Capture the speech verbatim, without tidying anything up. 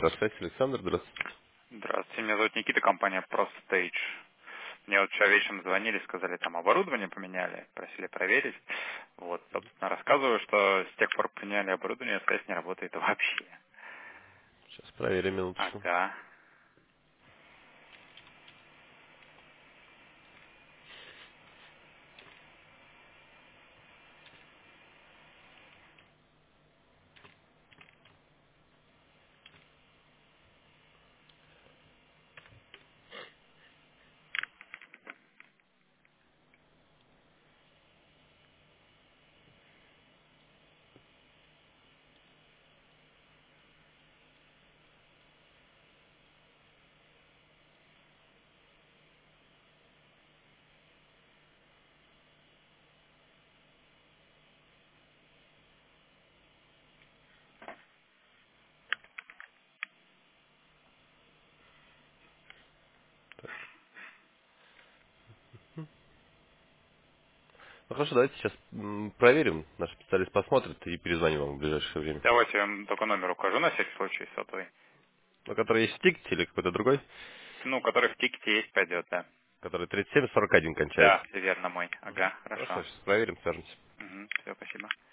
ваш связь, Александр, здравствуйте. Здравствуйте, меня зовут Никита, компания ProStage. Мне вот вчера вечером звонили, сказали, там оборудование поменяли, просили проверить. Вот, собственно, рассказываю, что с тех пор поменяли оборудование, связь не работает вообще. Сейчас проверим минуточку. Ага. Ну хорошо, давайте сейчас м, проверим. Наш специалист посмотрит и перезвоним вам в ближайшее время. Давайте я вам только номер укажу на всякий случай сотовый. Ну, который есть в тикете или какой-то другой? Ну, который в тикете есть, пойдет, да. Который тридцать семь сорок один кончается. Да, все верно мой. Мгм. Ага, Хорошо, хорошо. сейчас проверим, свяжемся. Угу, все, спасибо.